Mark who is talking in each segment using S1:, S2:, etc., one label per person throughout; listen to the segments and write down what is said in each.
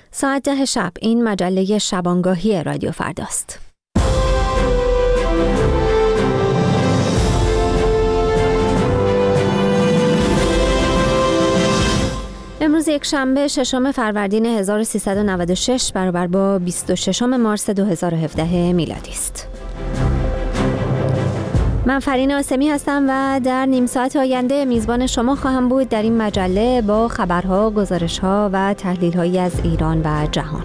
S1: ساعت 10 شب این مجله شبانگاهی رادیو فرداست. امروز یک شنبه 6 فروردین 1396 برابر با 26 مارس 2017 میلادی است. من فرین آسمی هستم و در نیم ساعت آینده میزبان شما خواهم بود در این مجله با خبرها، گزارشها و تحلیل‌هایی از ایران و جهان.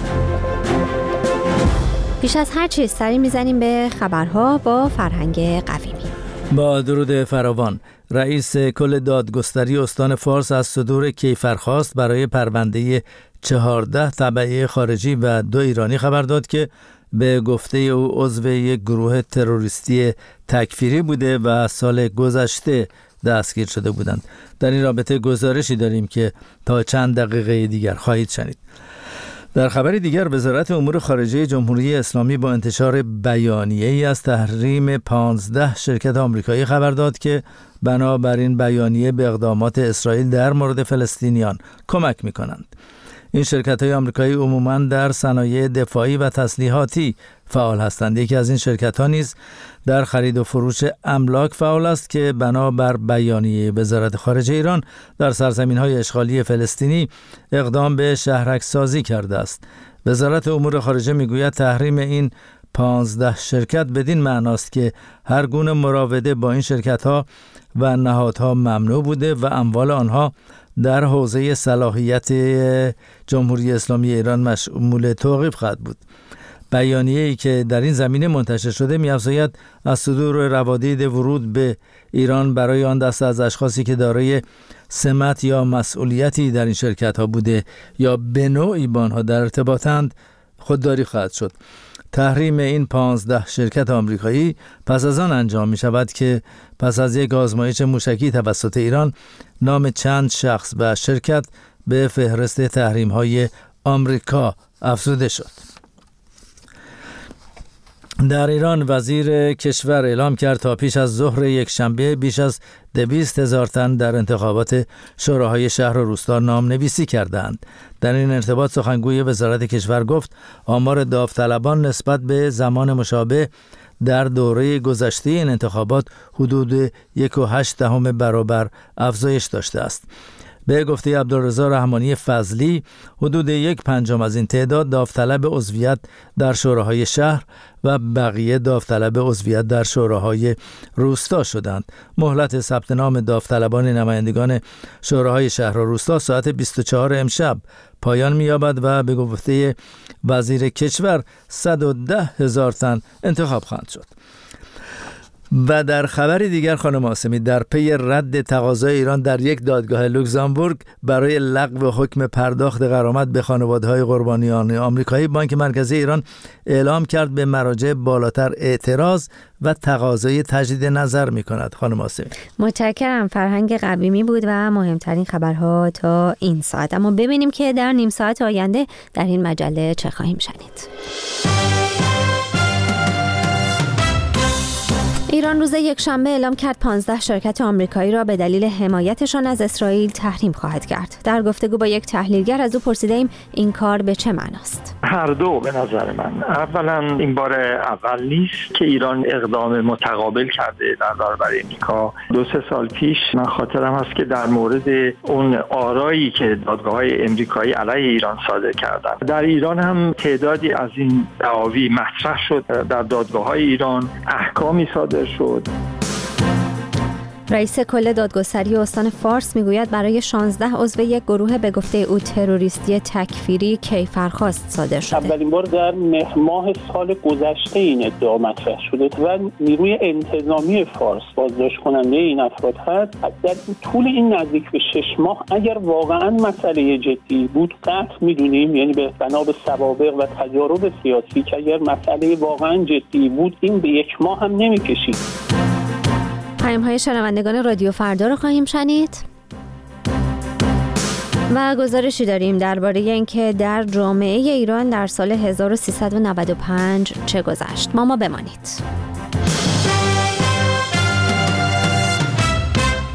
S1: پیش از هر چیز سری میزنیم به خبرها با فرهنگ قویمی.
S2: با درود فراوان، رئیس کل دادگستری استان فارس از صدور کیفرخواست برای پرونده 14 تبعه خارجی و 2 ایرانی خبر داد که به گفته او عضو یک گروه تروریستی تکفیری بوده و سال گذشته دستگیر شده بودند. در این رابطه گزارشی داریم که تا چند دقیقه دیگر خواهید شنید. در خبر دیگر، وزارت امور خارجه جمهوری اسلامی با انتشار بیانیه‌ای از تحریم 15 شرکت آمریکایی خبر داد که بنابراین بیانیه به اقدامات اسرائیل در مورد فلسطینیان کمک می‌کنند. این شرکت‌های آمریکایی عموماً در صنایع دفاعی و تسلیحاتی فعال هستند. یکی از این شرکت‌ها نیز در خرید و فروش املاک فعال است که بنابر بیانیه وزارت خارجه ایران در سرزمین‌های اشغالی فلسطینی اقدام به شهرک‌سازی کرده است. وزارت امور خارجه می‌گوید تحریم این 15 شرکت بدین معناست که هر گونه مراوده با این شرکت‌ها و نهادها ممنوع بوده و اموال آنها در حوزه صلاحیت جمهوری اسلامی ایران مشمول توقیف خواهد بود. بیانیه‌ای که در این زمینه منتشر شده می‌افزاید از صدور روادید ورود به ایران برای آن دسته از اشخاصی که دارای سمت یا مسئولیتی در این شرکت‌ها بوده یا به نوعی با آنها در ارتباطند خودداری خواهد شد. تحریم این 15 شرکت آمریکایی پس از آن انجام می شود که پس از یک آزمایش موشکی توسط ایران نام چند شخص و شرکت به فهرست تحریم های آمریکا افزوده شد. در ایران وزیر کشور اعلام کرد تا پیش از ظهر یک شنبه بیش از 200,000 تن در انتخابات شوراهای شهر و روستا نام نویسی کردند. در این ارتباط سخنگوی وزارت کشور گفت آمار داوطلبان نسبت به زمان مشابه در دوره گذشته این انتخابات حدود 1.8 برابر افزایش داشته است. به گفته عبدالرضا رحمانی فضلی، حدود 1/5 از این تعداد داوطلب عضویت در شوراهای شهر و بقیه داوطلب عضویت در شوراهای روستا شدند. مهلت ثبت نام داوطلبان نمایندگان شوراهای شهر و روستا ساعت 24 امشب پایان می‌یابد و به گفته وزیر کشور 110,000 تن انتخاب خواهند شد. و در خبری دیگر خانم آسمی، در پی رد تقاضای ایران در یک دادگاه لوکزامبورگ برای لغو حکم پرداخت غرامت به خانواده‌های قربانیان آمریکایی، بانک مرکزی ایران اعلام کرد به مراجع بالاتر اعتراض و تقاضای تجدید نظر می‌کند. خانم آسمی
S1: متشکرم. فرهنگ قویمی بود و مهمترین خبرها تا این ساعت. اما ببینیم که در نیم ساعت آینده در این مجله چه خواهیم شنید. ایران روز یک شنبه اعلام کرد 15 شرکت آمریکایی را به دلیل حمایتشان از اسرائیل تحریم خواهد کرد. در گفتگو با یک تحلیلگر از او پرسیدیم این کار به چه معناست؟
S3: هر دو به نظر من. اولا این بار اول نیست که ایران اقدام متقابل کرده در برابر امریکا. 2-3 سال پیش من خاطرم هست که در مورد اون آرایی که دادگاه‌های امریکایی علیه ایران صادر کردند، در ایران هم تعدادی از این دعاوی مطرح شد در دادگاه‌های ایران، احکامی صادر شد.
S1: رئیس کل دادگستری استان فارس میگوید برای 16 عضو یک گروه به گفته او تروریستی تکفیری کیفرخواست صادر شده.
S4: اولین بار در مهر ماه سال گذشته این ادعا مطرح شده و نیروی انتظامی فارس بازداشت کننده این افراد هست. در طول این نزدیک به 6 ماه اگر واقعا مسئله جدی بود قطع میدونیم، یعنی به بنا به سوابق و تجارب سیاسی که اگر مسئله واقعا جدی بود این به 1 ماه هم نمیکشید.
S1: پیام‌های شنوندگان رادیو فردا رو خواهیم شنید و گزارشی داریم درباره اینکه در جامعه ایران در سال 1395 چه گذشت. ما بمانید.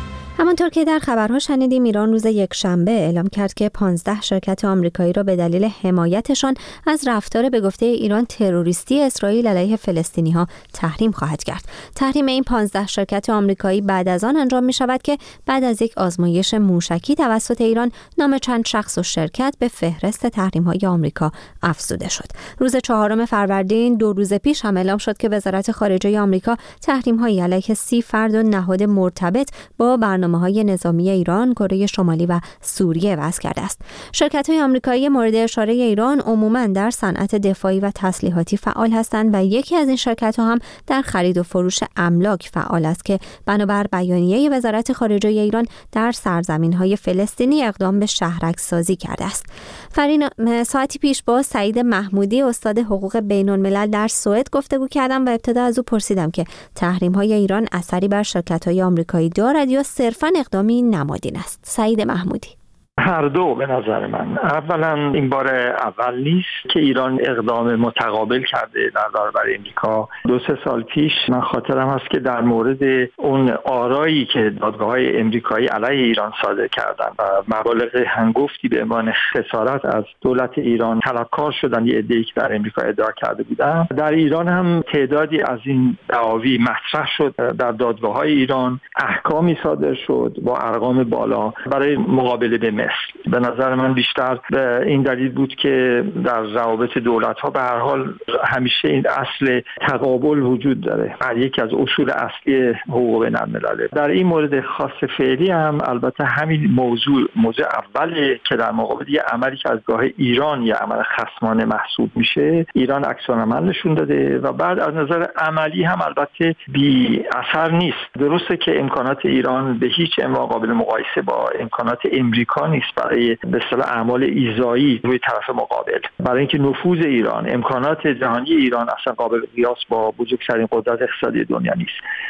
S1: همانطور که در خبرها شنیدیم، ایران روز یکشنبه اعلام کرد که 15 شرکت آمریکایی را به دلیل حمایتشان از رفتار به گفته ایران تروریستی اسرائیل علیه فلسطینی‌ها تحریم خواهد کرد. تحریم این 15 شرکت آمریکایی بعد از آن انجام می‌شود که بعد از یک آزمایش موشکی توسط ایران نام چند شخص و شرکت به فهرست تحریم‌های آمریکا افزوده شد. روز 4 فروردین 2 روز پیش هم اعلام شد که وزارت خارجه آمریکا تحریم‌هایی علیه 30 فرد و نهاد مرتبط با برنامه‌های نظامی ایران، کره شمالی و سوریه وضع کرده است. شرکت‌های آمریکایی مورد اشاره ایران عموماً در صنعت دفاعی و تسلیحاتی فعال هستند و یکی از این شرکت‌ها هم در خرید و فروش املاک فعال است که بنابر بیانیه وزارت خارجه ایران در سرزمین‌های فلسطینی اقدام به شهرک‌سازی کرده است. فرین، ساعتی پیش با سعید محمودی استاد حقوق بین‌الملل در سوئد گفتگو کردم و ابتدا از او پرسیدم که تحریم‌های ایران اثری بر شرکت‌های آمریکایی دارد یا صرفاً اقدامی نمادین است. سعید محمودی:
S3: هر دو به نظر من. اولا این بار اول نیست که ایران اقدام متقابل کرده در برابر امریکا. 2-3 سال پیش من خاطرم هست که در مورد اون آرایی که دادگاه‌های امریکایی علیه ایران صادر کردن و مبالغ هنگفتی به عنوان خسارت از دولت ایران طلبکار شدن، یه عده‌ای که در امریکا ادعا کرده بودن، در ایران هم تعدادی از این دعاوی مطرح شد در دادگاه‌های ایران، احکامی صادر شد با ارقام بالا برای مقابله به به نظر من بیشتر به این دلیل بود که در روابط دولت‌ها به هر حال همیشه این اصل تقابل وجود داره. یکی از اصول اصلی حقوق بین‌الملل. در این مورد خاص فعلی هم البته همین موضوع اوله که در مقابل یه عملی که از گاه ایران یه عمل خصمانه محسوب میشه، ایران عکس العمل نشون داده و بعد از نظر عملی هم البته بی اثر نیست. درسته که امکانات ایران به هیچ عنوان قابل مقایسه با امکانات امریکا نیست برای به اصطلاح اعمال ایذایی روی طرف مقابل، برای اینکه نفوذ ایران، امکانات جهانی ایران اصلا قابل قیاس با بزرگترین قدرت اقتصادی دنیا نیست،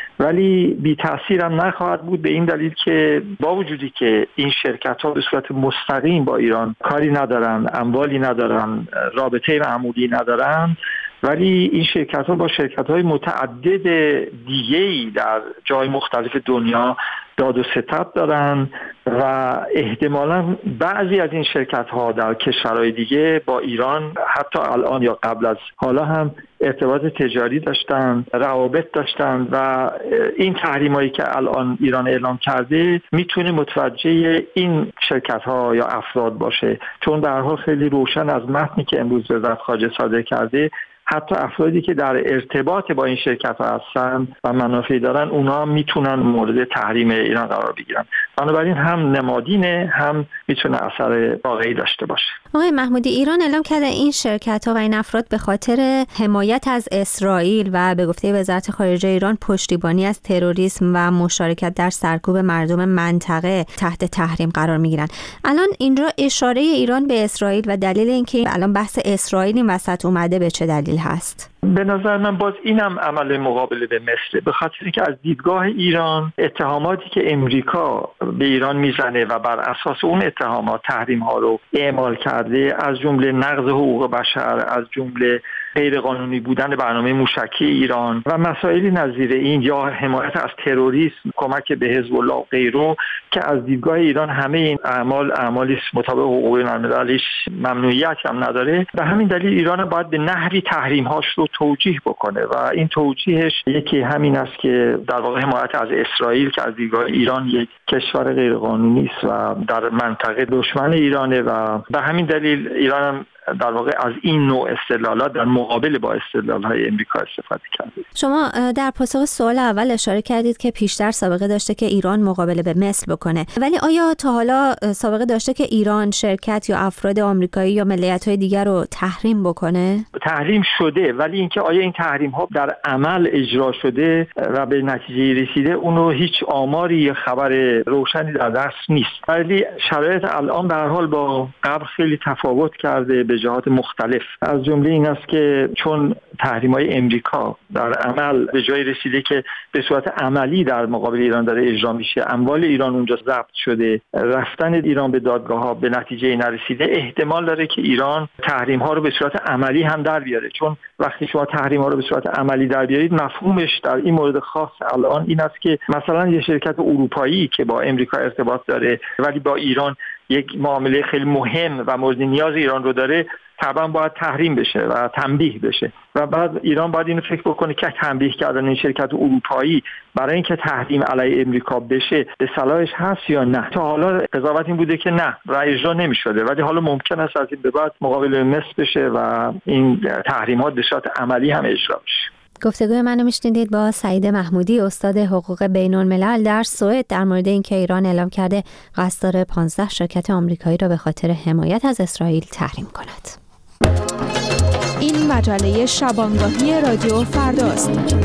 S3: ولی بی تأثیر هم نخواهد بود به این دلیل که با وجودی که این شرکت‌ها به صورت مستقیم با ایران کاری ندارن، اموالی ندارن، رابطه معمولی ندارن، ولی این شرکت‌ها با شرکت‌های متعدد دیگه‌ای در جای مختلف دنیا داد و ستد دارن و احتمالاً بعضی از این شرکت‌ها در کشورهای دیگه با ایران حتی الان یا قبل از حالا هم ارتباط تجاری داشتن، روابط داشتن و این تحریمایی که الان ایران اعلام کرده میتونه متوجه این شرکت‌ها یا افراد باشه، چون به هر حال خیلی روشن از متنی که امروز وزارت خارجه صادر کرده حتی افرادی که در ارتباط با این شرکت‌ها هستن و منافعی دارن اونا میتونن مورد تحریم ایران قرار بگیرن. بنابراین هم نمادینه، هم میتونه اثر واقعی داشته باشه.
S1: آقای محمودی، ایران اعلام کرده این شرکت‌ها و این افراد به خاطر حمایت از اسرائیل و به گفته وزارت خارجه ایران پشتیبانی از تروریسم و مشارکت در سرکوب مردم منطقه تحت تحریم قرار میگیرن. الان اینجا اشاره ایران به اسرائیل و دلیل اینکه الان بحث اسرائیل این وسط اومده به چه دلیل هست؟
S3: به نظر من باز اینم عمل مقابله به مصر، به خاطر اینکه از دیدگاه ایران اتهاماتی که امریکا به ایران میزنه و بر اساس اون اتهامات تحریم ها رو اعمال کرده، از جمله نقض حقوق بشر، از جمله غیر قانونی بودن برنامه موشکی ایران و مسائلی نظیر این یا حمایت از تروریسم، کمک به حزب الله و غیره، که از دیدگاه ایران همه این اعمالی مطابق حقوق بین‌المللی ممنوعیت هم نداره. به همین دلیل ایران باید به نحوی تحریم‌هاش رو توجیه بکنه و این توجیهش یکی همین است که در واقع حمایت از اسرائیل که از دیدگاه ایران یک کشور غیر قانونی است و در منطقه دشمن ایرانه و به همین دلیل ایران در واقع از این نوع استدلالات در مقابل با استدلال‌های امریکا استفاده کرده.
S1: شما در پاسخ سوال اول اشاره کردید که پیشتر سابقه داشته که ایران مقابله به مصر بکنه، ولی آیا تا حالا سابقه داشته که ایران شرکت یا افراد آمریکایی یا ملیت‌های دیگر رو تحریم بکنه؟
S3: تحریم شده، ولی اینکه آیا این تحریم‌ها در عمل اجرا شده و به نتیجه رسیده، اونو هیچ آماری یا خبر روشنی در دست نیست. ولی شرایط الان به هر حال با قبل خیلی تفاوت کرده به جهات مختلف. از جمله این است که که چون تحریم‌های امریکا در عمل به جای رسیده که به صورت عملی در مقابل ایران داره اجرا میشه، اموال ایران اونجا ضبط شده، رفتن ایران به دادگاه‌ها به نتیجه نرسیده، احتمال داره که ایران تحریم‌ها رو به صورت عملی هم در بیاره. چون وقتی شما تحریم‌ها رو به صورت عملی در بیارید، مفهومش در این مورد خاص الان این است که مثلا یه شرکت اروپایی که با امریکا ارتباط داره ولی با ایران یک معامله خیلی مهم و مورد نیاز ایران رو داره، طبعا باید تحریم بشه و تنبیه بشه و بعد ایران باید اینو فکر بکنه که تنبیه کردن این شرکت اروپایی برای اینکه تحریم علیه امریکا بشه به صلاحش هست یا نه. تا حالا قضاوت این بوده که نه، رأی اجرا نمی‌شده، ولی حالا ممکن است از این به بعد مقابل مصر بشه و این تحریمات به صورت عملی هم اجرا بشه.
S1: گفتگوی منو میشنیدید با سعید محمودی، استاد حقوق بین‌الملل در سوئد، در مورد اینکه ایران اعلام کرده قصد داره 15 شرکت آمریکایی را به خاطر حمایت از اسرائیل تحریم کند.
S5: این مجله شبانگاهی رادیو فرداست.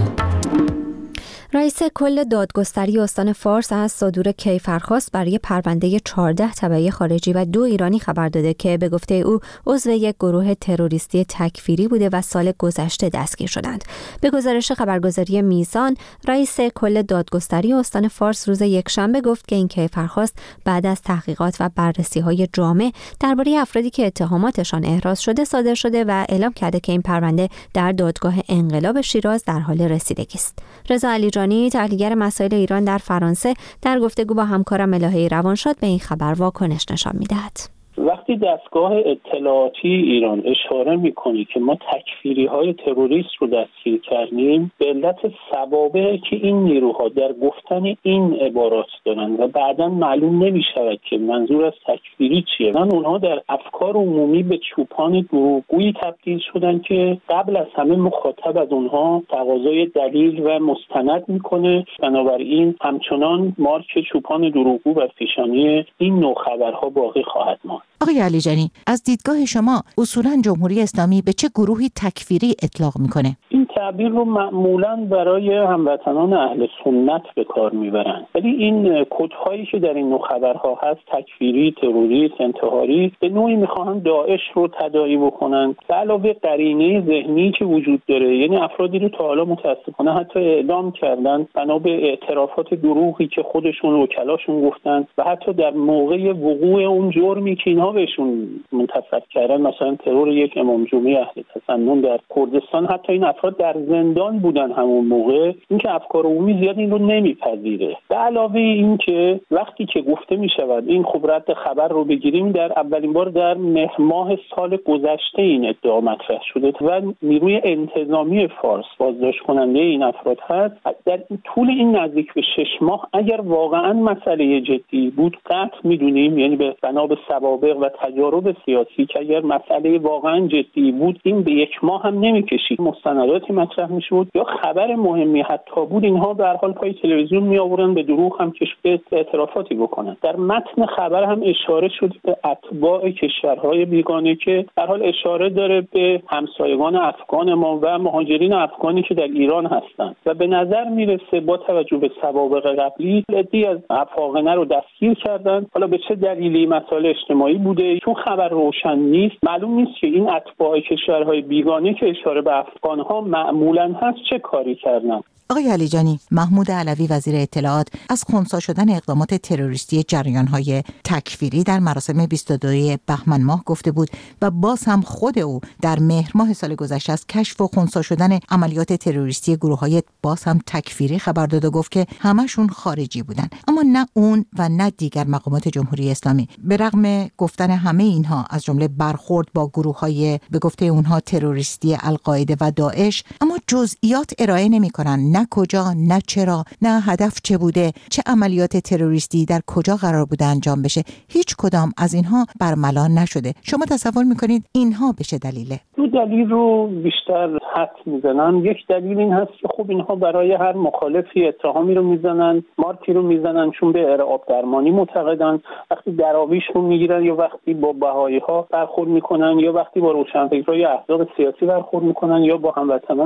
S1: رئیس کل دادگستری استان فارس از صدور کیفرخواست برای پرونده 14 تبعی خارجی و 2 ایرانی خبر داده که به گفته او عضو یک گروه تروریستی تکفیری بوده و سال گذشته دستگیر شدند. به گزارش خبرگزاری میزان، رئیس کل دادگستری استان فارس روز یکشنبه گفت که این کیفرخواست بعد از تحقیقات و بررسی‌های جامع درباره افرادی که اتهاماتشان احراز شده صادر شده و اعلام کرده که این پرونده در دادگاه انقلاب شیراز در حال رسیدگی است. رضا علیجانی، تحلیلگر مسائل ایران در فرانسه، در گفتگو با همکارم الهه روانشاد به این خبر واکنش نشان می‌دهد.
S4: وقتی دستگاه اطلاعاتی ایران اشاره میکنه که ما تکفیری‌های تروریست رو دستگیر کردیم، به علت سوابقی که این نیروها در گفتن این عبارات دارن و بعداً معلوم نمیشود که منظور از تکفیری چیه، من اونها در افکار عمومی به چوپان دروغگویی تبدیل شدن که قبل از همه مخاطب از اونها تقاضای دلیل و مستند میکنه. بنابراین همچنان مارک چوپان دروغگو بر پیشانی این نوع خبرها باقی خواهد ماند.
S6: آقای علیجانی، از دیدگاه شما اصولاً جمهوری اسلامی به چه گروهی تکفیری اطلاق میکنه؟
S4: این تعبیر رو معمولاً برای هموطنان اهل سنت به کار میبرن، ولی این کدهایی که در این نوع خبرها هست، تکفیری، تروریست، انتحاری، به نوعی میخواهن داعش رو تداعی بکنن. به علاوه قرینه ذهنی که وجود داره، یعنی افرادی رو تا حالا متاسفانه حتی اعدام کردن بنا به اعترافات دروغی که خودشون وکلاشون گفتن و حتی در موقع وقوع اون جرمی که اینها بهشون منتسب کردن، مثلا ترور یک امام جمعه اهل تسنن در کردستان، حتی این افراد در زندان بودن همون موقع. این که افکار عمومی زیاد این رو نمیپذیره. به علاوه این که وقتی که گفته میشود این خبرت خبر رو بگیریم، در اولین بار در مهر ماه سال گذشته این ادعا مطرح شده و نیروی انتظامی فارس بازداشت کننده این افراد هست. در طول این نزدیک به 6 ماه اگر واقعا مسئله جدی بود، قطع میدونیم، یعنی به بنا به سوابق و تجارب سیاسی که اگر مسئله واقعا جدی بود این به 1 ماه هم نمیکشید، مستنداتی مطرح میشد یا خبر مهمی حتی بود، اینها به هر حال پای تلویزیون می آوردن به دروغ هم که اعترافاتی بکنن. در متن خبر هم اشاره شد به اتباع کشورهای بیگانه که در حال اشاره داره به همسایگان افغان ما و مهاجرین افغانی که در ایران هستند و به نظر میرسه با توجه به سوابق قبلی عده‌ای از افاقنه رو دستگیر کردن. حالا به چه دلیلی، مسائل اجتماعی بوده، چون خبر روشن نیست، معلوم نیست که این اتباع کشورهای بیگانه که اشاره به افغان‌ها معمولاً هست چه کاری کردن.
S6: آقای علیجانی، محمود علوی وزیر اطلاعات از خنثی شدن اقدامات تروریستی جریان‌های تکفیری در مراسم 22 بهمن ماه گفته بود و باز هم خود او در مهر ماه سال گذشته از کشف و خنثی شدن عملیات تروریستی گروه‌های باز هم تکفیری خبر داد و گفت که همشون خارجی بودن. اما نه اون و نه دیگر مقامات جمهوری اسلامی به رغم گفتن همه اینها، از جمله برخورد با گروه‌های به گفته اونها تروریستی القاعده و داعش، اما جزئیات ارائه نمی‌کنن، نه کجا، نه چرا، نه هدف چه بوده، چه عملیات تروریستی در کجا قرار بوده انجام بشه. هیچ کدام از اینها برملا نشده. شما تصور میکنید اینها به چه دلیله؟
S4: دو دلیل رو بیشتر حد میزنن. یک دلیل این هست که خب اینها برای هر مخالفی اتهامی رو میزنن، مارکی رو میزنن، چون به ارعاب درمانی معتقدن. وقتی دراویش رو میگیرن یا وقتی با بهایی ها برخورد میکنن یا وقتی با روشنفکرای احزاب سیاسی برخورد میکنن یا با هموطنان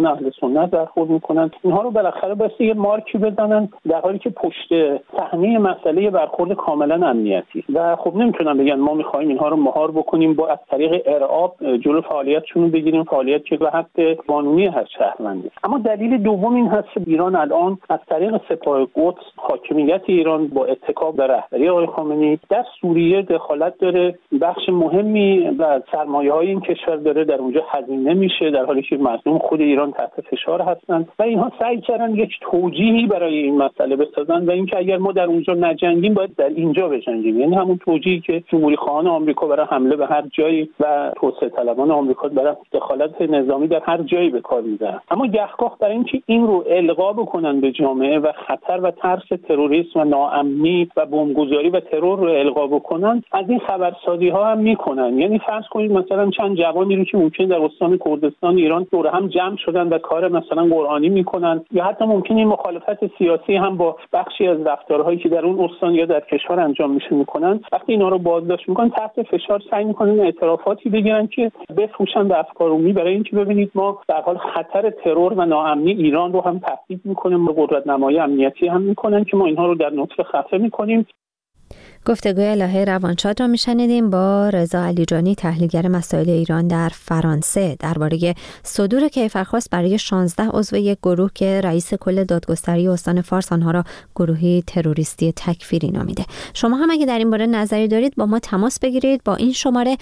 S4: میکنن، اهل سنت برخورد میکنن، اینها رو بالاخره باید یه مارکی بزنن، در حالی که پشت صحنه مسئله برخورد کاملا امنیتی و خب نمیتونن بگن ما میخوایم اینها رو مهار بکنیم با از طریق ارعاب جلو فعالیتشون رو بگیریم، فعالیت که به حق قانونی هر شهروندی. اما دلیل دوم این هست که ایران الان از طریق سپاه قدس، حاکمیت ایران با اتکا به رهبری آقای خامنه‌ای در سوریه دخالت داره، بخش مهمی و سرمایه‌های این کشور داره در اونجا هزینه میشه، در حالی که مردم خود ایران تحت فشار هستند و اینها سعی کردن یک توجیهی برای این مسئله بسازن و اینکه اگر ما در اونجا نجنگیم باید در اینجا بجنگیم، یعنی همون توجیهی که جمهوری خواهان آمریکا برای حمله به هر جایی و توسعه طلبان آمریکا برای دخالت نظامی در هر جایی به کار میبرن. اما گهگاه برای اینکه این رو القا بکنن به جامعه و خطر و ترس تروریسم و ناامنی و بمبگذاری و ترور رو القا بکنن، از این خبرسازی ها هم میکنن. یعنی فرض کنید مثلا چند جوانی رو که ممکن در استان کردستان ایران دور هم جمع شدن و کار مثلا قرآنی میکنن، یا حتی ممکنه این مخالفت سیاسی هم با بخشی از رفتارهایی که در اون استان یا در کشور انجام میشه میکنن، وقتی اینا رو بازداشت میکنن تحت فشار سعی میکنن اعترافاتی بگیرن که بفروشن به افکار عمومی، برای اینکه ببینید ما در حال خطر ترور و ناامنی ایران رو هم تهدید میکنیم و قدرت نمایی امنیتی هم میکنن که ما اینها رو در نطفه خفه میکنیم.
S1: گفتگوی الهه روانشاد را میشنیدیم با رضا علیجانی، تحلیلگر مسائل ایران در فرانسه، درباره صدور کیفرخواست برای 16 عضو یک گروه که رئیس کل دادگستری استان فارس آنها را گروهی تروریستی تکفیری نامیده. شما هم اگه در این باره نظری دارید با ما تماس بگیرید با این شماره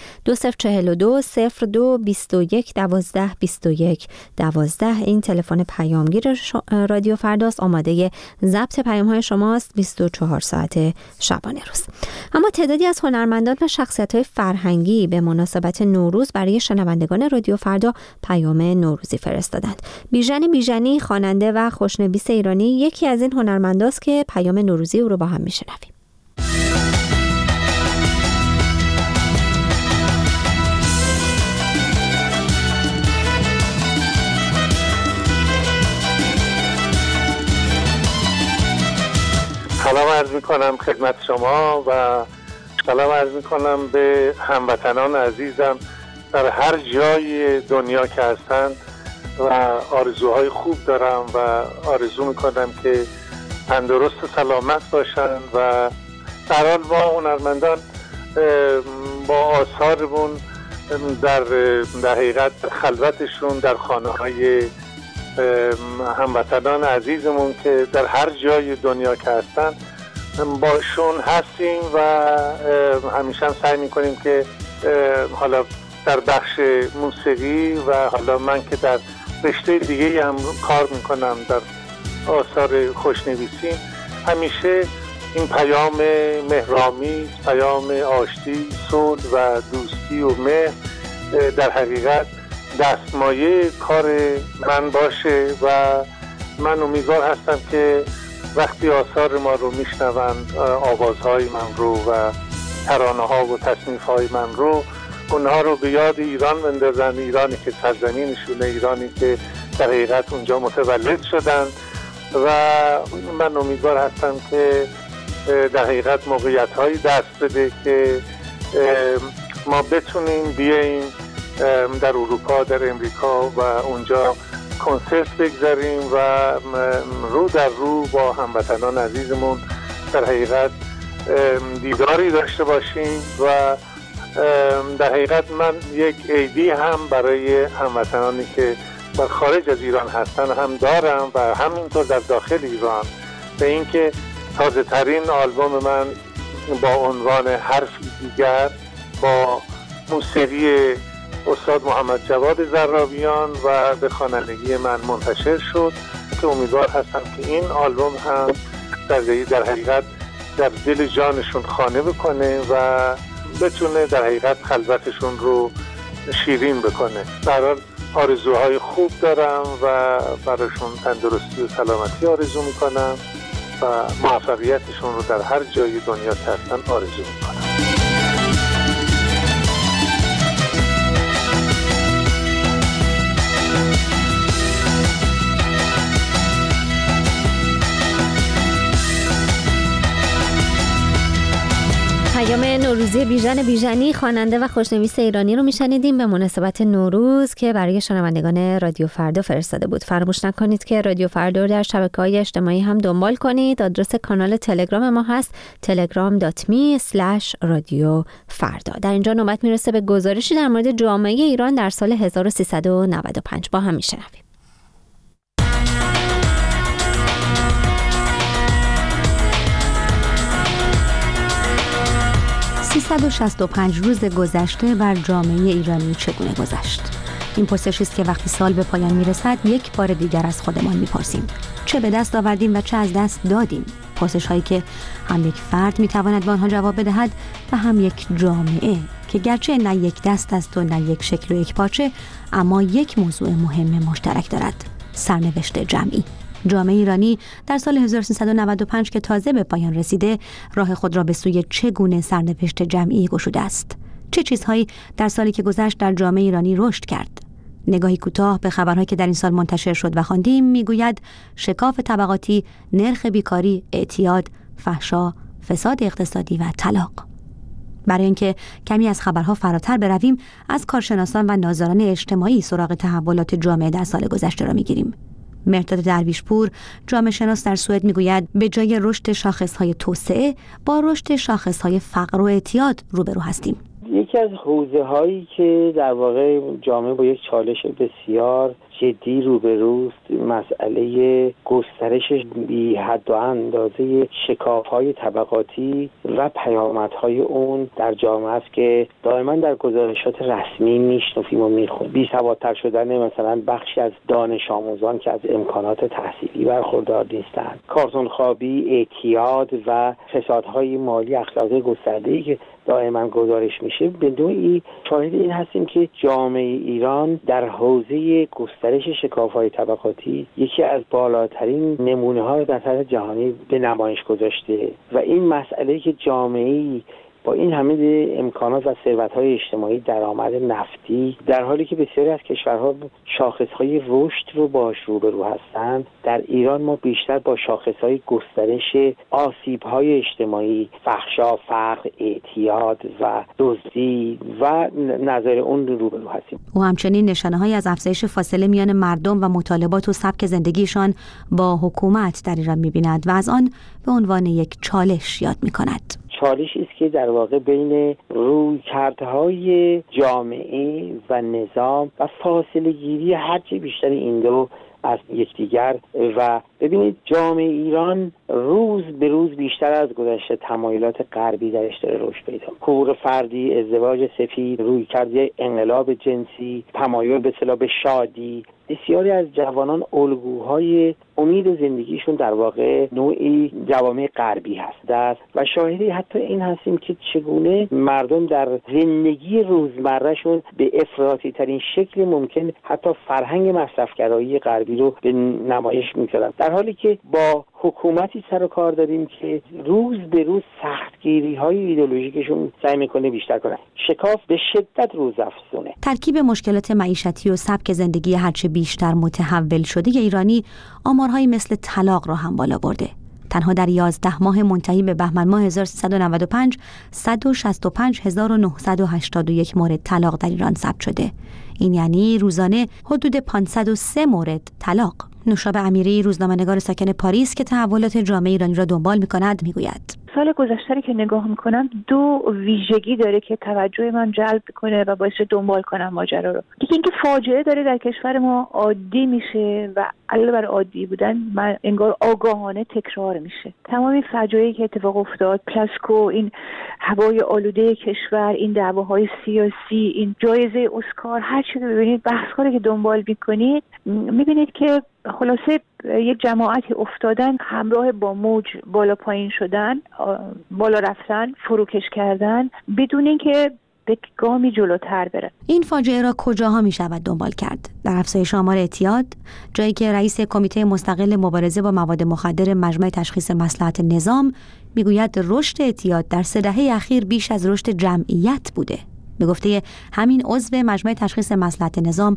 S1: 2042 02 21 12 21 12. این تلفن پیامگیر رادیو فرداست، آماده ضبط پیام‌های شماست 24 ساعت شبانه روز. اما تعدادی از هنرمندان و شخصیت‌های فرهنگی به مناسبت نوروز برای شنوندگان رادیو فردا پیام نوروزی فرستادند. بیژنی خواننده و خوشنویس ایرانی یکی از این هنرمنداست که پیام نوروزی او رو با هم میشنویم.
S7: سلام عرض میکنم خدمت شما و سلام عرض میکنم به هموطنان عزیزم در هر جای دنیا که هستن و آرزوهای خوب دارم و آرزو میکنم که تندرست و سلامت باشن و در حال ما هنرمندان با آثارمون در حقیقت خلوتشون در خانه‌های هموطنان عزیزمون که در هر جای دنیا که هستن باشون هستیم و همیشه هم سعی میکنیم که حالا در بخش موسیقی و حالا من که در رشته دیگه هم کار میکنم در آثار خوشنویسی، همیشه این پیام مهرآمیز، پیام آشتی، صلح و دوستی و مهر در حقیقت دستمایه کار من باشه و من امیدوار هستم که وقتی آثار ما رو میشنوند، آوازهای من رو و ترانه ها و تصنیف های من رو، اونها رو به یاد ایران بندازن، ایرانی که سرزمینشونه، ایرانی که در حقیقت اونجا متولد شدن و من امیدوار هستم که در حقیقت موقعیت هایی دست بده که ما بتونیم بیاییم در اروپا، در امریکا و اونجا کنسرت بگذاریم و رو در رو با هموطنان عزیزمون در حقیقت دیداری داشته باشیم و در حقیقت من یک ایدی هم برای هموطنانی که در خارج از ایران هستن هم دارم و همینطور در داخل ایران، به اینکه تازه ترین آلبوم من با عنوان حرفی دیگر با موسیقی استاد محمد جواد زرابیان و به خوانندگی من منتشر شد که امیدوار هستم که این آلبوم هم در حقیقت در دل جانشون خانه بکنه و بتونه در حقیقت خلوتشون رو شیرین بکنه. در حال آرزوهای خوب دارم و براشون تندرستی و سلامتی آرزو میکنم و موفقیتشون رو در هر جای دنیا که هستن آرزو میکنم.
S1: پیام نوروزی بیژن بیژنی خواننده و خوشنویس ایرانی رو میشنیدیم به مناسبت نوروز که برای شنوندگان رادیو فردا فرستاده بود. فراموش نکنید که رادیو فردا رو در شبکه‌های اجتماعی هم دنبال کنید. آدرس کانال تلگرام ما هست telegram.me/رادیوفردا. در اینجا نوبت میرسه به گزارشی در مورد جامعه ایران در سال 1395. با هم میشنویم. 365 روز گذشته بر جامعه ایرانی چگونه گذشت؟ این پرسشی است که وقتی سال به پایان میرسد یک بار دیگر از خودمان میپرسیم. چه به دست آوردیم و چه از دست دادیم؟ پرسش هایی که هم یک فرد میتواند به آنها جواب بدهد و هم یک جامعه که گرچه نه یک دست است و نه یک شکل و یک پارچه، اما یک موضوع مهم مشترک دارد: سرنوشت جمعی. جامعه ایرانی در سال 1395 که تازه به پایان رسیده، راه خود را به سوی چگونه سرنوشت جمعی گشوده است؟ چه چیزهایی در سالی که گذشت در جامعه ایرانی رشد کرد؟ نگاهی کوتاه به خبرهایی که در این سال منتشر شد و خواندیم میگوید شکاف طبقاتی، نرخ بیکاری، اعتیاد، فحشا، فساد اقتصادی و طلاق. برای اینکه کمی از خبرها فراتر برویم، از کارشناسان و ناظران اجتماعی سراغ تحولات جامعه در سال گذشته را میگیریم. مرداد درویشپور، جامعه شناس در سوئد، میگوید به جای رشد شاخصهای توسعه با رشد شاخصهای فقر و اعتیاد روبرو هستیم.
S8: یکی از حوزه‌هایی که در واقع جامعه با یک چالش بسیار جدی روبروست، مسئله گسترش بی حد و اندازه شکاف‌های طبقاتی و پیامدهای اون در جامعه است که دائما در گزارشات رسمی میشنویم و میخونیم. بی‌سوادتر شدن مثلا بخشی از دانش آموزان که از امکانات تحصیلی برخوردار نیستند، کارتونخوابی، اعتیاد و فسادهای مالی اخلاقی گسترده‌ای که دائما گزارش میشه. به نوعی شاهد این هستیم که جامعه ایران در حوزه گسترش شکاف‌های طبقاتی یکی از بالاترین نمونه‌ها رو در سطح جهانی به نمایش گذاشته و این مسئله که جامعه‌ای با این همه امکانات و ثروت‌های اجتماعی، درآمد نفتی، در حالی که بسیاری از کشورها شاخص‌های رشد رو باش روبرو هستند، در ایران ما بیشتر با شاخص‌های گسترش آسیب‌های اجتماعی، فحشا، فقر، اعتیاد و دزدی و نظر اون روبرو هستیم.
S1: و همچنین نشانه‌هایی از افزایش فاصله میان مردم و مطالبات و سبک زندگیشان با حکومت در ایران می‌بیند و از آن به عنوان یک چالش یاد می‌کند.
S8: چالشی است که در واقع بین رویکردهای جامعه و نظام و فاصله گیری هرچه بیشتر این دو از یکدیگر. و ببینید جامعه ایران روز به روز بیشتر از گذشته تمایلات غربی درش داره رشد پیدا می‌کنه. حقوق فردی، ازدواج سفید، رویکرد انقلاب جنسی، تمایل به اصطلاح به شادی. بسیاری از جوانان الگوهای امید زندگیشون در واقع نوعی جوامع غربی هست و شاهدی حتی این هستیم که چگونه مردم در زندگی روزمرهشون به افراطی ترین شکل ممکن حتی فرهنگ مصرفگرایی غربی رو به نمایش می‌ذارن، در حالی که با حکومتی سر و کار داریم که روز به روز سختگیری‌های ایدئولوژیکشون سعی می‌کنه بیشتر کنه. شکاف به شدت روزافزونه.
S1: ترکیب مشکلات معیشتی و سبک زندگی هرچه بیشتر متحول شده ایرانی آمارهایی مثل طلاق را هم بالا برده. تنها در 11 ماه منتهی به بهمن ماه 1395 165981 مورد طلاق در ایران ثبت شده. این یعنی روزانه حدود 503 مورد طلاق. نوشابه امیری، روزنامه‌نگار ساکن پاریس که تحولات جامعه ایرانی را دنبال می‌کند، میگوید
S9: سال گذشته که نگاه میکنم دو ویژگی داره که توجه من جلب کنه و باعث دنبال کنم ماجرا رو. یکی اینکه فاجعه داره در کشور ما عادی میشه و علاوه بر عادی بودن من انگار آگاهانه تکرار میشه. تمام این فجایعی که اتفاق افتاد، پلاسکو، این هوای آلوده کشور، این دعواهای سیاسی، این جایزه اسکار، هر چی ببینید بحث‌ها که دنبال میکنید میبینید که خلاصه یک جماعتی افتادن همراه با موج بالا پایین شدن، بالا رفتن، فروکش کردن بدون اینکه به گامی جلوتر بره.
S1: این فاجعه را کجاها می شود دنبال کرد؟ در افزایش آمار اعتیاد، جایی که رئیس کمیته مستقل مبارزه با مواد مخدر مجمع تشخیص مصلحت نظام میگوید رشد اعتیاد در 3 دهه اخیر بیش از رشد جمعیت بوده. به گفته همین عضو مجمع تشخیص مصلحت نظام،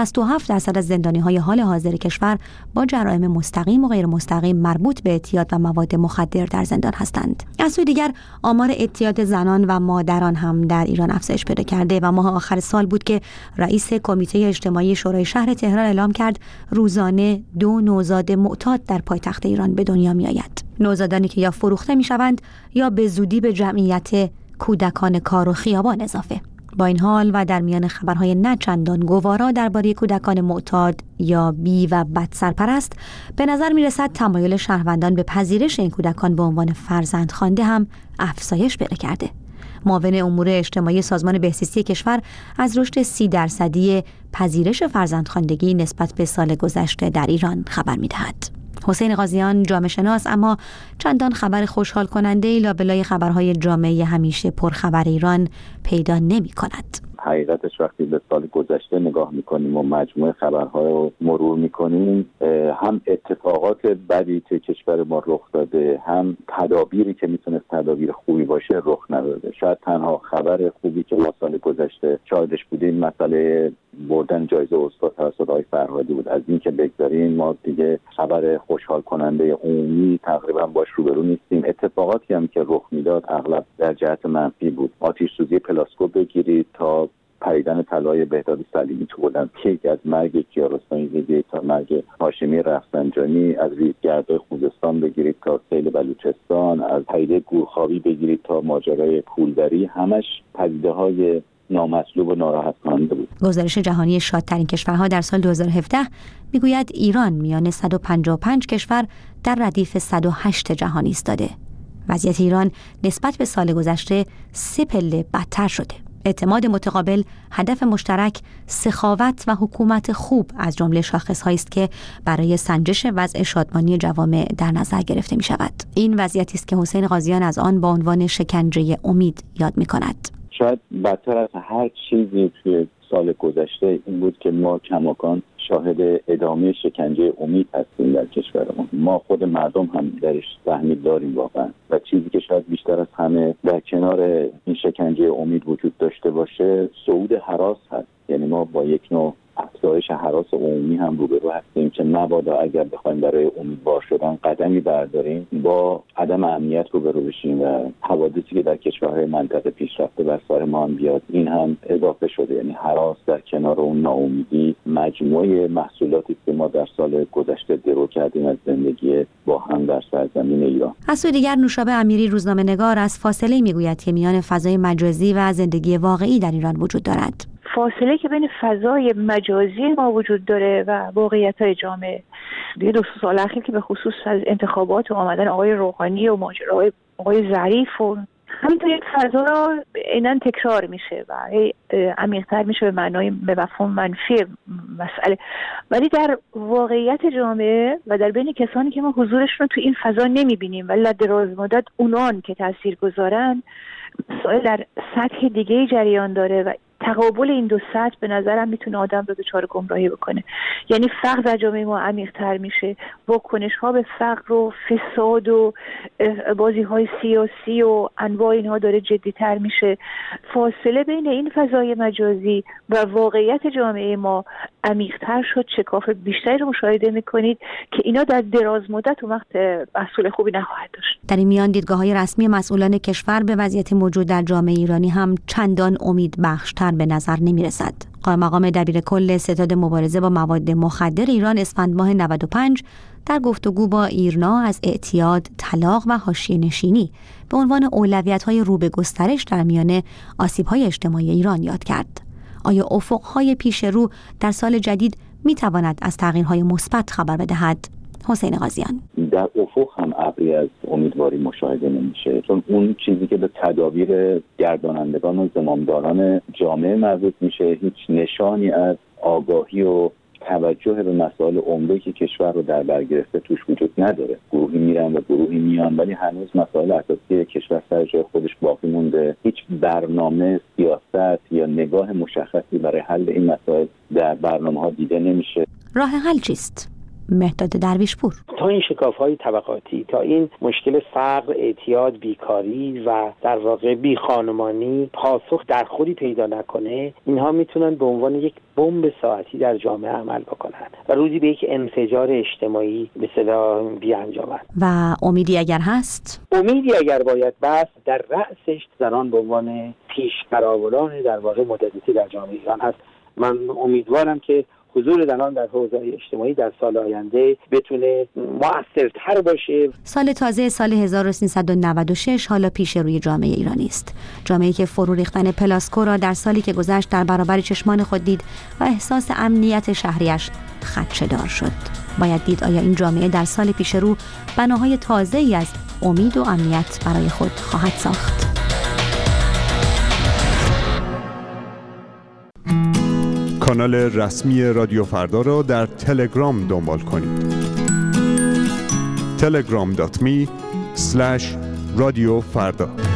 S1: 67% از زندانی‌های حال حاضر کشور با جرایم مستقیم و غیر مستقیم مربوط به اعتیاد و مواد مخدر در زندان هستند. از سوی دیگر آمار اعتیاد زنان و مادران هم در ایران افزایش پیدا کرده و ماه آخر سال بود که رئیس کمیته اجتماعی شورای شهر تهران اعلام کرد روزانه 2 نوزاد معتاد در پایتخت ایران به دنیا می‌آید. نوزادانی که یا فروخته می‌شوند یا به زودی به جمعیت کودکان کار و خیابان اضافه. با این حال و در میان خبرهای نه چندان گوارا درباره کودکان معتاد یا بی و بد سرپرست، به نظر می‌رسد تمایل شهروندان به پذیرش این کودکان به عنوان فرزندخوانده هم افزایش پیدا کرده. معاون امور اجتماعی سازمان بهزیستی کشور از رشد 30% پذیرش فرزندخواندگی نسبت به سال گذشته در ایران خبر می‌دهد. حسین قاضیان جامعه شناس اما چندان خبر خوشحال کننده لابلای خبرهای جامعه همیشه پرخبر ایران پیدا نمی‌کند.
S10: حقیقتش وقتی به سال گذشته نگاه میکنیم و مجموعه خبرها رو مرور میکنیم، هم اتفاقات بدی توی کشور ما رخ داده، هم تدابیری که میتونست تدابیر خوبی باشه رخ نداده. شاید تنها خبر خوبی که ما سال گذشته شاهدش بودیم مسئله بردن جایزه استاد توسط آقای فرهادی بود. از این که بگذاریم ما دیگه خبر خوشحال کننده عمومی تقریبا باش روبرو نیستیم. اتفاقاتی هم که رخ میداد اغلب در جهت منفی بود. آتش سوزی پلاسکوپ بگیرید تا پریدن طلای بهداد سلیمی تو المپیک، از مرگ کیارستمی بگیرید تا مرگ هاشمی رفسنجانی، از ریزگردهای خوزستان بگیرید تا سیل بلوچستان، از پدیده گورخوابی بگیرید تا ماجرای پولداری، همش پدیده‌های نامطلوب و ناراحت کننده بود.
S1: گزارش جهانی شادترین کشورها در سال 2017 میگوید ایران میان 155 کشور در ردیف 108 جهانی ایستاده. وضعیت ایران نسبت به سال گذشته 3 پله بدتر شده. اعتماد متقابل، هدف مشترک، سخاوت و حکومت خوب از جمله شاخص‌هایی است که برای سنجش وضع شادمانی جوامع در نظر گرفته می شود. این وضعیتی است که حسین قاضیان از آن با عنوان شکنجه امید یاد می کند.
S10: شاید بدتر از هر چیزی توی سال گذشته این بود که ما کماکان شاهد ادامه شکنجه امید هستیم در کشورمون. ما خود مردم هم درش فهمید داریم واقعا، و چیزی که شاید بیشتر از همه در کنار این شکنجه امید وجود داشته باشه صعود هراس هست. یعنی ما با یک نوع افزایش هراس عمومی هم روبرو هستیم که مبادا اگر بخوایم برای امیدوار شدن قدمی برداریم با عدم امنیت روبرو بشیم و حوادثی که در کشورهای منطقه پیشرفته بر سر ما هم بیاد. این هم اضافه شده، یعنی هراس در کنار اون ناامیدی مجموعه محصولاتی که ما در سال گذشته درو کردیم از زندگی با هم در سرزمین ایران.
S1: از سوی دیگر نوشابه امیری روزنامه‌نگار از فاصله میگوید که میان فضای مجازی و زندگی واقعی در ایران وجود دارد.
S9: فاصله که بین فضای مجازی ما وجود داره و واقعیت‌های جامعه. دیگه 2 سال اخیر که به خصوص از انتخابات و آمدن آقای روحانی و ماجراهای آقای ظریف و همینطور یک فضا را عیناً تکرار میشه و عمیق‌تر میشه به مفهوم منفی مسئله. ولی در واقعیت جامعه و در بین کسانی که ما حضورشون رو تو این فضا نمیبینیم ولی در دراز مدت اونان که تاثیرگذارن، مسائل در سطح دیگه جریان داره و تقابل این 2 سطح به نظرم میتونه آدم رو دچار گمراهی بکنه. یعنی فقر در جامعه ما عمیق‌تر میشه، واکنش‌ها به فقر و فساد و بازی‌های سیاسی و انواع اینها داره جدی‌تر میشه. فاصله بین این فضای مجازی و واقعیت جامعه ما عمیق‌تر شد. شکاف بیشتری رو مشاهده میکنید که اینا در دراز مدت اون وقت محصول خوبی نخواهد داشت.
S1: در این میان دیدگاه‌های رسمی مسئولان کشور به وضعیت موجود در جامعه ایرانی هم چندان امیدبخش‌تر به نظر نمی‌رسد. قائم مقام دبیر کل ستاد مبارزه با مواد مخدر ایران اسفند ماه 95 در گفتگو با ایرنا از اعتیاد، طلاق و حاشیه نشینی به عنوان اولویت‌های رو به گسترش در میان آسیب‌های اجتماعی ایران یاد کرد. آیا افق‌های پیش رو در سال جدید می‌تواند از تغییرهای مثبت خبر بدهد؟ حسین قاضیان:
S10: در افق هم ابری از امیدواری مشاهده نمیشه، چون اون چیزی که به تدابیر گردانندگان و زمامداران جامعه مربوط میشه هیچ نشانی از آگاهی و توجه به مسائل عمده که کشور رو در بر گرفته توش وجود نداره. گروهی میرن و گروهی میان ولی هنوز مسائل اساسی کشور سر جای خودش باقی مونده. هیچ برنامه، سیاست یا نگاه مشخصی برای حل این مسائل در برنامه‌ها دیده نمیشه.
S1: راه حل چیست؟ مهداد درویشپور.
S8: تا این شکاف‌های طبقاتی، تا این مشکل فقر، اعتیاد، بیکاری و در واقع بیخانمانی پاسخ در خودی پیدا نکنه، اینها میتونن به عنوان یک بمب ساعتی در جامعه عمل بکنن و روزی به یک انفجار اجتماعی به اصطلاح بیانجامن.
S1: و امیدی اگر هست،
S8: امیدی اگر باید بس، در رأسش زنان به عنوان پیشقراولان در واقع مدرنیته در جامعه ایران هست. من امیدوارم که حضور زنان در حوزه اجتماعی در سال آینده بتونه مؤثرتر باشه.
S1: سال تازه سال 1396 حالا پیش روی جامعه ایرانی است. جامعه‌ای که فرو ریختن پلاسکو را در سالی که گذشت در برابر چشمان خود دید و احساس امنیت شهریش خدشه‌دار شد. باید دید آیا این جامعه در سال پیش رو بناهای تازه‌ای از امید و امنیت برای خود خواهد ساخت.
S11: کانال رسمی رادیو فردا را در تلگرام دنبال کنید. telegram.me/رادیو فردا